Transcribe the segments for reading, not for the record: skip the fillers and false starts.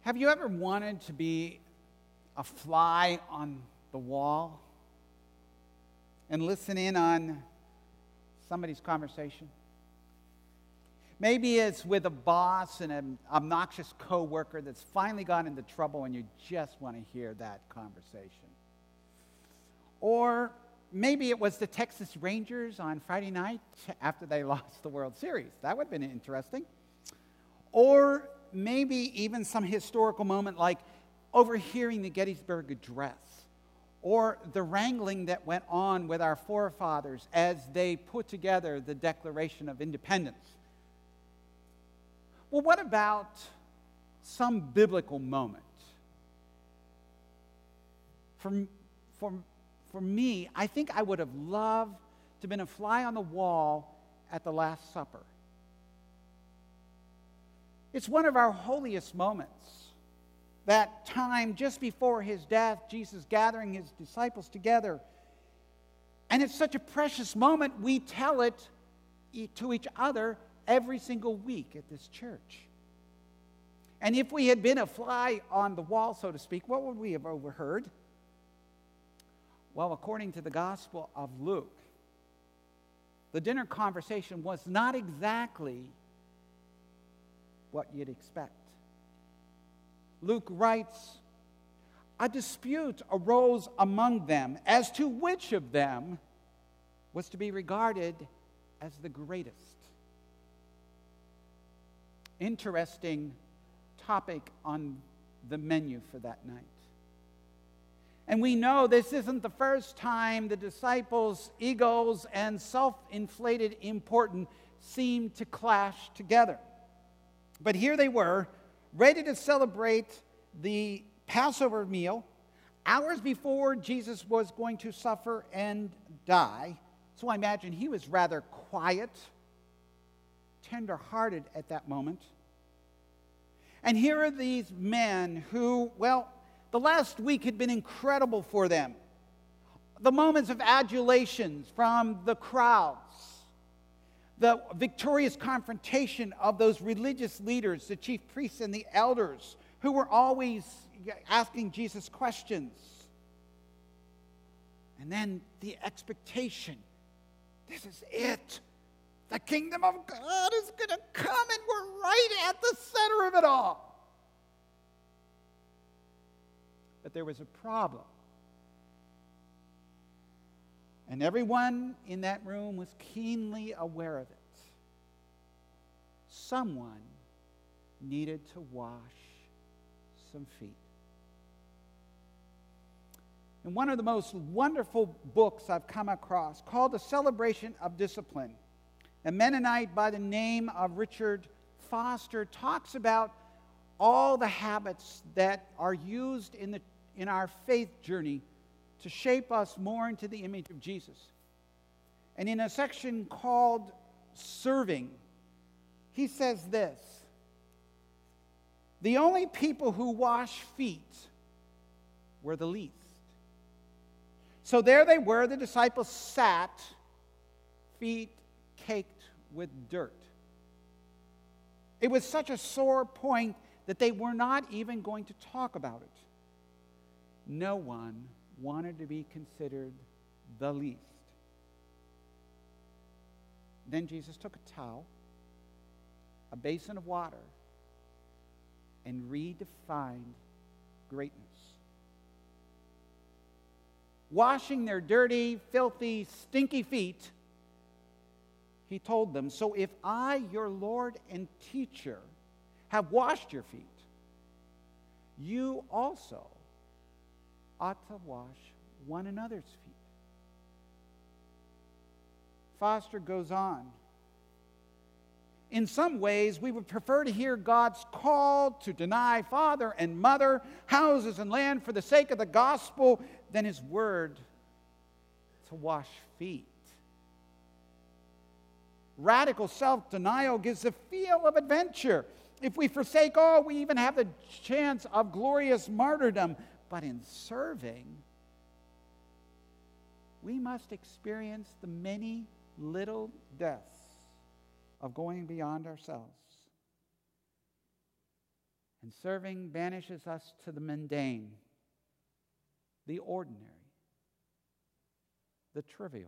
Have you ever wanted to be a fly on the wall and listen in on somebody's conversation? Maybe it's with a boss and an obnoxious coworker that's finally got into trouble and you just want to hear that conversation. Or maybe it was the Texas Rangers on Friday night after they lost the World Series. That would have been interesting. Or maybe even some historical moment like overhearing the Gettysburg Address, or the wrangling that went on with our forefathers as they put together the Declaration of Independence. Well, what about some biblical moment? For me, I think I would have loved to have been a fly on the wall at the Last Supper. It's one of our holiest moments. That time just before his death, Jesus gathering his disciples together. And it's such a precious moment, we tell it to each other every single week at this church. And if we had been a fly on the wall, so to speak, what would we have overheard? Well, according to the Gospel of Luke, the dinner conversation was not exactly what you'd expect. Luke writes, a dispute arose among them as to which of them was to be regarded as the greatest. Interesting topic on the menu for that night. And we know this isn't the first time the disciples' egos and self-inflated importance seemed to clash together. But here they were, ready to celebrate the Passover meal, hours before Jesus was going to suffer and die. So I imagine he was rather quiet, tender-hearted at that moment. And here are these men who, well, the last week had been incredible for them. The moments of adulation from the crowds, the victorious confrontation of those religious leaders, the chief priests and the elders, who were always asking Jesus questions. And then the expectation. This is it. The kingdom of God is going to come, and we're right at the center of it all. But there was a problem. And everyone in that room was keenly aware of it. Someone needed to wash some feet. In one of the most wonderful books I've come across, called The Celebration of Discipline, a Mennonite by the name of Richard Foster talks about all the habits that are used in our faith journey to shape us more into the image of Jesus. And in a section called Serving, he says this: the only people who wash feet were the least. So there they were, the disciples sat, feet caked with dirt. It was such a sore point that they were not even going to talk about it. No one wanted to be considered the least. Then Jesus took a towel, a basin of water, and redefined greatness. Washing their dirty, filthy, stinky feet, he told them, so if I, your Lord and teacher, have washed your feet, you also ought to wash one another's feet. Foster goes on. In some ways, we would prefer to hear God's call to deny father and mother, houses and land for the sake of the gospel than his word to wash feet. Radical self-denial gives the feel of adventure. If we forsake all, we even have the chance of glorious martyrdom. But in serving, we must experience the many little deaths of going beyond ourselves. And serving banishes us to the mundane, the ordinary, the trivial.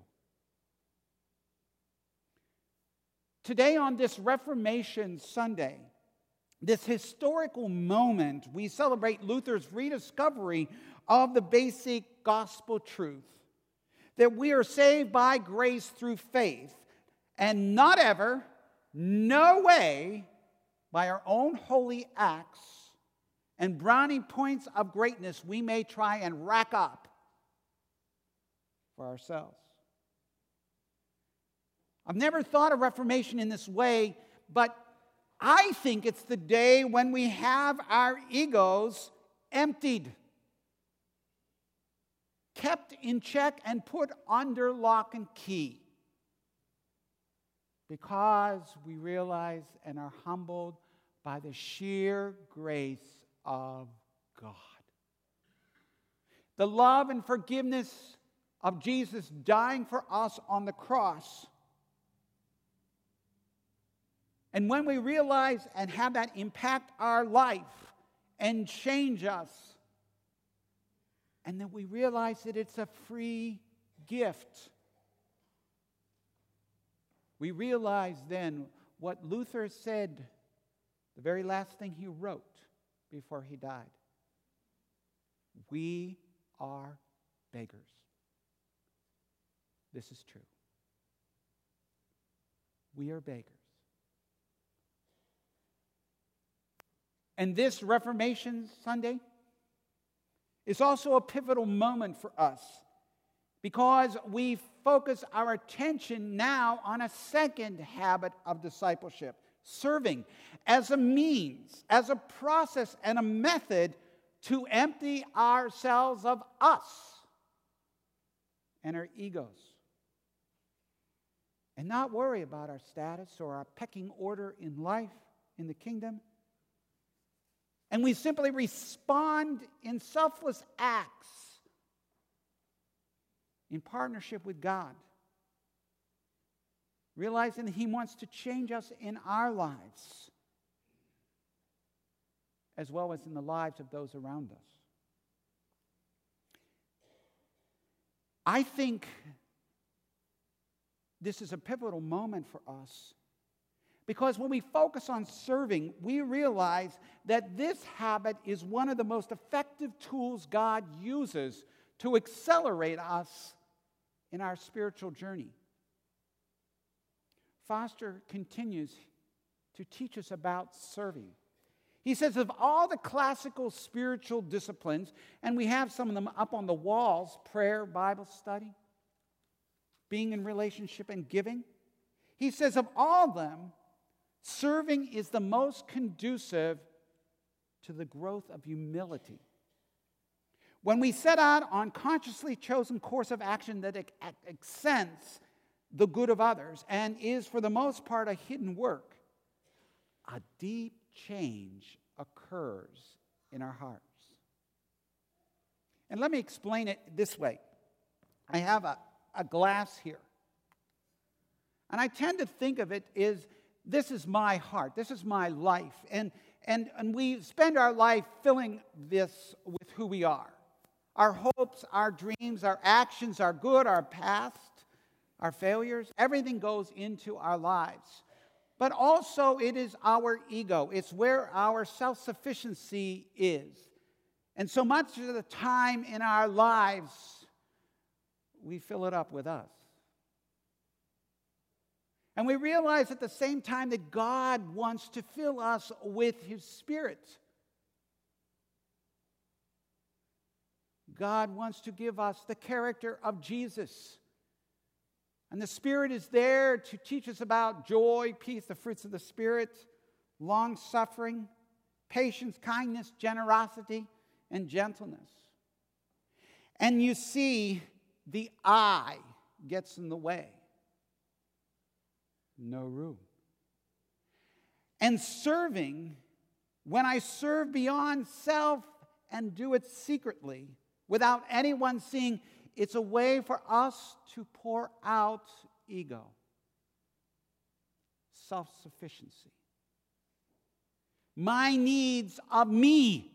Today, on this Reformation Sunday, this historical moment, we celebrate Luther's rediscovery of the basic gospel truth that we are saved by grace through faith, and not ever, no way, by our own holy acts and brownie points of greatness we may try and rack up for ourselves. I've never thought of Reformation in this way, but I think it's the day when we have our egos emptied, kept in check, and put under lock and key. Because we realize and are humbled by the sheer grace of God. The love and forgiveness of Jesus dying for us on the cross. And when we realize and have that impact our life and change us, and then we realize that it's a free gift, we realize then what Luther said, the very last thing he wrote before he died. We are beggars. This is true. We are beggars. And this Reformation Sunday is also a pivotal moment for us, because we focus our attention now on a second habit of discipleship, serving, as a means, as a process, and a method to empty ourselves of us and our egos, and not worry about our status or our pecking order in life, in the kingdom. And we simply respond in selfless acts in partnership with God, realizing that He wants to change us in our lives as well as in the lives of those around us. I think this is a pivotal moment for us, because when we focus on serving, we realize that this habit is one of the most effective tools God uses to accelerate us in our spiritual journey. Foster continues to teach us about serving. He says of all the classical spiritual disciplines, and we have some of them up on the walls, prayer, Bible study, being in relationship, and giving. He says of all of them, serving is the most conducive to the growth of humility. When we set out on consciously chosen course of action that accents the good of others and is for the most part a hidden work, a deep change occurs in our hearts. And let me explain it this way. I have a glass here. And I tend to think of it as, this is my heart, this is my life. And we spend our life filling this with who we are. Our hopes, our dreams, our actions, our good, our past, our failures, everything goes into our lives. But also it is our ego. It's where our self-sufficiency is. And so much of the time in our lives, we fill it up with us. And we realize at the same time that God wants to fill us with His Spirit. God wants to give us the character of Jesus. And the Spirit is there to teach us about joy, peace, the fruits of the Spirit, long-suffering, patience, kindness, generosity, and gentleness. And you see, the I gets in the way. No room. And serving, when I serve beyond self and do it secretly, without anyone seeing, it's a way for us to pour out ego, self-sufficiency. my needs of me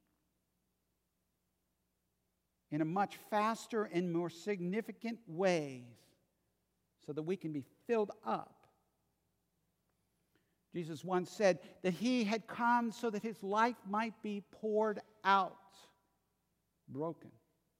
in a much faster and more significant way so that we can be filled up. Jesus once said that he had come so that his life might be poured out, broken.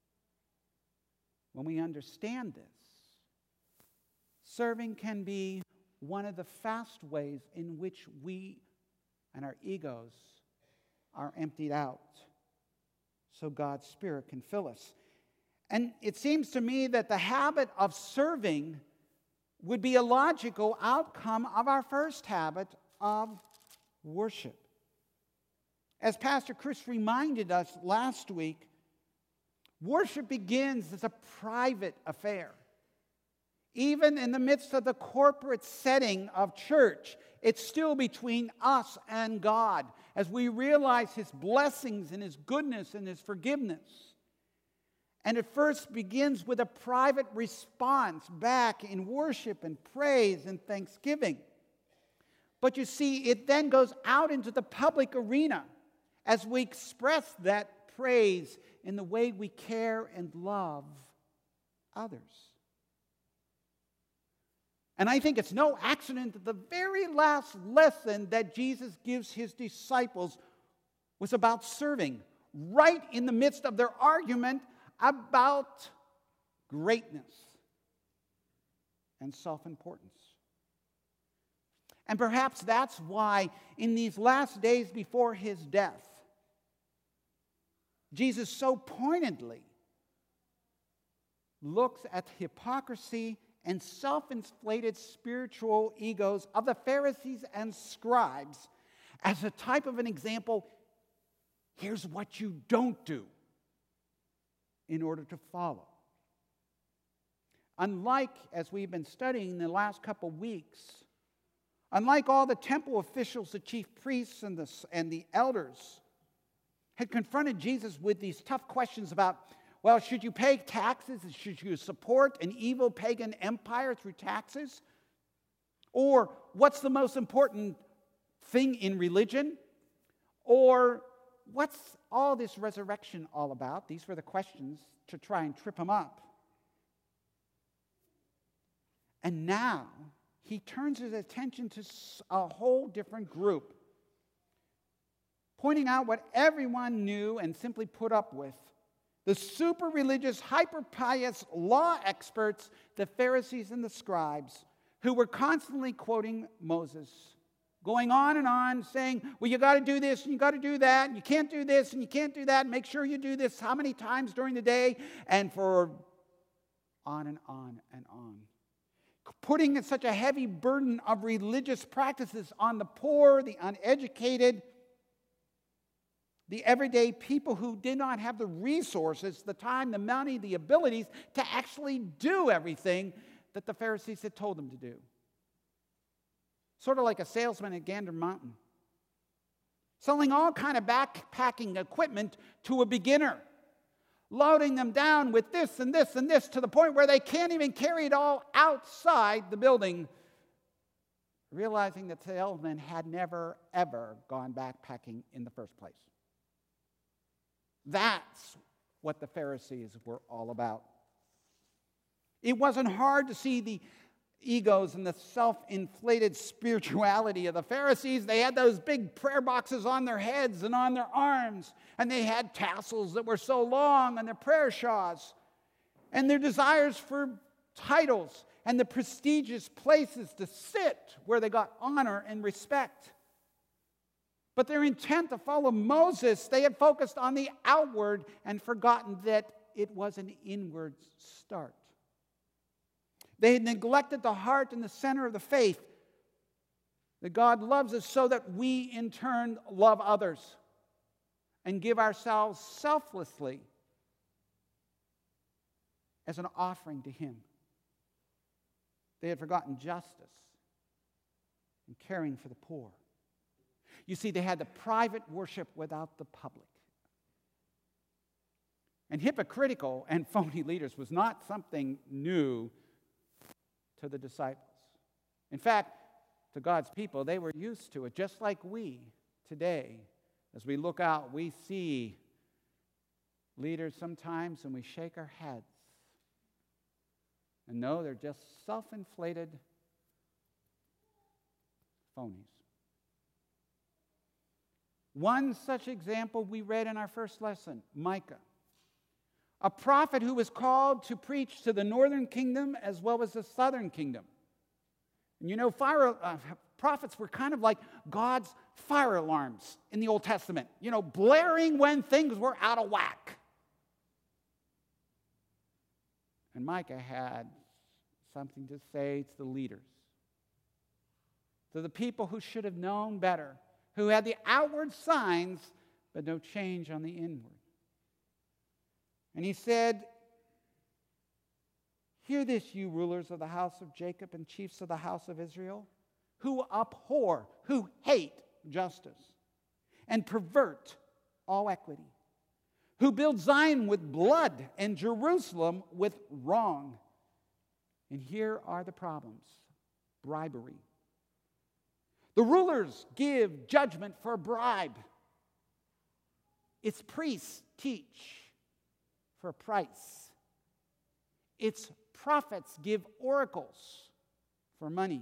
When we understand this, serving can be one of the fast ways in which we and our egos are emptied out so God's Spirit can fill us. And it seems to me that the habit of serving would be a logical outcome of our first habit of worship. As Pastor Chris reminded us last week, worship begins as a private affair. Even in the midst of the corporate setting of church, it's still between us and God as we realize His blessings and His goodness and His forgiveness. And it first begins with a private response back in worship and praise and thanksgiving. But you see, it then goes out into the public arena as we express that praise in the way we care and love others. And I think it's no accident that the very last lesson that Jesus gives his disciples was about serving, right in the midst of their argument about greatness and self-importance. And perhaps that's why in these last days before his death, Jesus so pointedly looks at the hypocrisy and self-inflated spiritual egos of the Pharisees and scribes as a type of an example. Here's what you don't do in order to follow. Unlike, as we've been studying the last couple weeks, unlike all the temple officials, the chief priests and the elders had confronted Jesus with these tough questions about, well, should you pay taxes? Should you support an evil pagan empire through taxes? Or what's the most important thing in religion? Or what's all this resurrection all about? These were the questions to try and trip him up. And now he turns his attention to a whole different group, pointing out what everyone knew and simply put up with. The super-religious, hyper-pious law experts, the Pharisees and the scribes, who were constantly quoting Moses, going on, saying, well, you got to do this, and you got to do that, and you can't do this, and you can't do that, and make sure you do this how many times during the day, and for on and on and on. Putting such a heavy burden of religious practices on the poor, the uneducated, the everyday people who did not have the resources, the time, the money, the abilities to actually do everything that the Pharisees had told them to do. Sort of like a salesman at Gander Mountain, selling all kind of backpacking equipment to a beginner, loading them down with this and this and this to the point where they can't even carry it all outside the building, realizing that the salesman had never, ever gone backpacking in the first place. That's what the Pharisees were all about. It wasn't hard to see the egos and the self-inflated spirituality of the Pharisees. They had those big prayer boxes on their heads and on their arms, and they had tassels that were so long on their prayer shawls, and their desires for titles and the prestigious places to sit where they got honor and respect. But their intent to follow Moses, they had focused on the outward and forgotten that it was an inward start. They had neglected the heart and the center of the faith, that God loves us so that we in turn love others and give ourselves selflessly as an offering to Him. They had forgotten justice and caring for the poor. You see, they had the private worship without the public. And hypocritical and phony leaders was not something new to the disciples. In fact, to God's people, they were used to it, just like we today, as we look out, we see leaders sometimes and we shake our heads and know they're just self-inflated phonies. One such example we read in our first lesson, Micah, a prophet who was called to preach to the northern kingdom as well as the southern kingdom. And you know, prophets were kind of like God's fire alarms in the Old Testament, you know, blaring when things were out of whack. And Micah had something to say to the leaders, to the people who should have known better, who had the outward signs but no change on the inward. And he said, "Hear this, you rulers of the house of Jacob and chiefs of the house of Israel, who abhor, who hate justice, and pervert all equity, who build Zion with blood and Jerusalem with wrong." And here are the problems: bribery. The rulers give judgment for a bribe. Its priests teach for a price. Its prophets give oracles for money.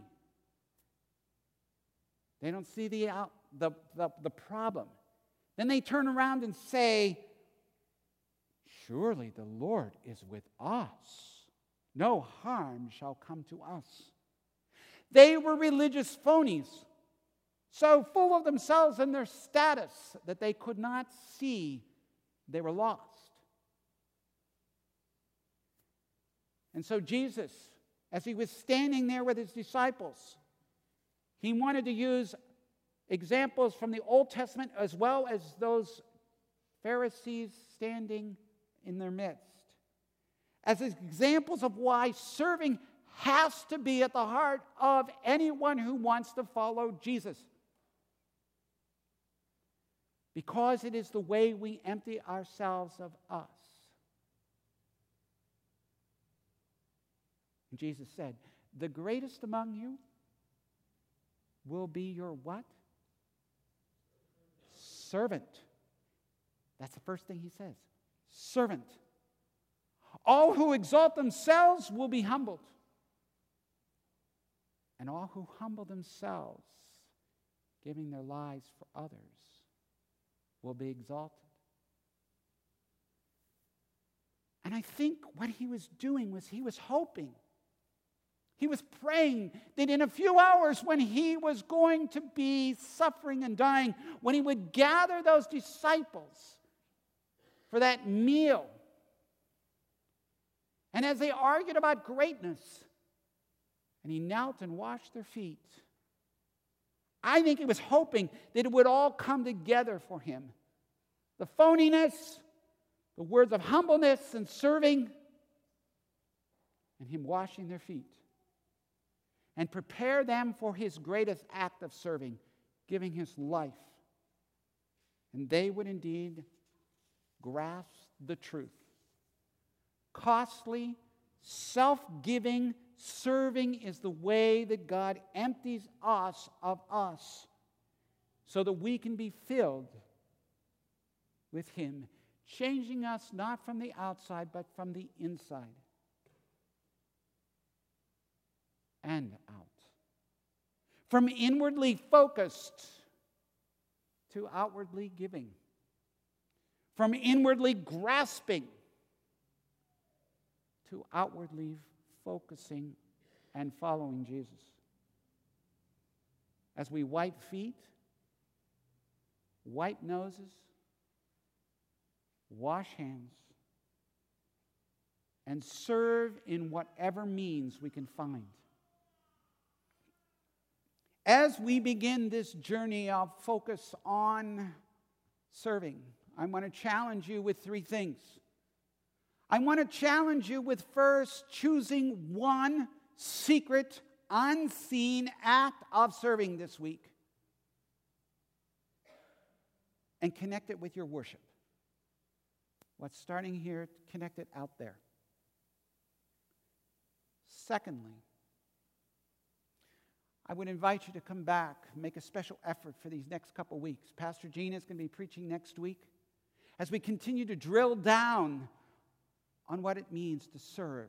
They don't see the problem. Then they turn around and say, "Surely the Lord is with us. No harm shall come to us." They were religious phonies, so full of themselves and their status that they could not see they were lost. And so Jesus, as he was standing there with his disciples, he wanted to use examples from the Old Testament as well as those Pharisees standing in their midst as examples of why serving has to be at the heart of anyone who wants to follow Jesus. Because it is the way we empty ourselves of us. And Jesus said, "The greatest among you will be your" what? Servant. That's the first thing he says. Servant. All who exalt themselves will be humbled. And all who humble themselves, giving their lives for others, will be exalted. And I think what he was doing was he was hoping, he was praying that in a few hours when he was going to be suffering and dying, when he would gather those disciples for that meal, and as they argued about greatness, and he knelt and washed their feet, I think he was hoping that it would all come together for him. The phoniness, the words of humbleness and serving, and him washing their feet. And prepare them for his greatest act of serving, giving his life. And they would indeed grasp the truth. Costly, self-giving, serving is the way that God empties us of us so that we can be filled with him, changing us not from the outside but from the inside and out. From inwardly focused to outwardly giving. From inwardly grasping to outwardly focusing and following Jesus. As we wipe feet, wipe noses, wash hands, and serve in whatever means we can find. As we begin this journey of focus on serving, I want to challenge you with three things. I want to challenge you with first choosing one secret, unseen act of serving this week and connect it with your worship. What's starting here, connect it out there. Secondly, I would invite you to come back, make a special effort for these next couple weeks. Pastor Gina is going to be preaching next week as we continue to drill down on what it means to serve.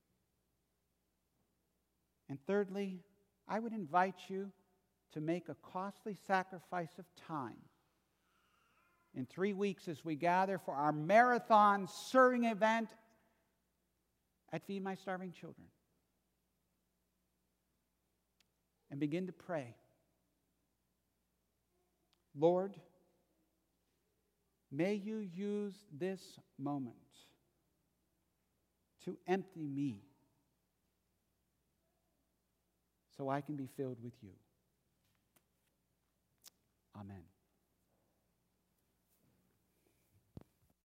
And thirdly, I would invite you to make a costly sacrifice of time in 3 weeks as we gather for our marathon serving event at Feed My Starving Children. And begin to pray. Lord, may you use this moment to empty me so I can be filled with you. Amen.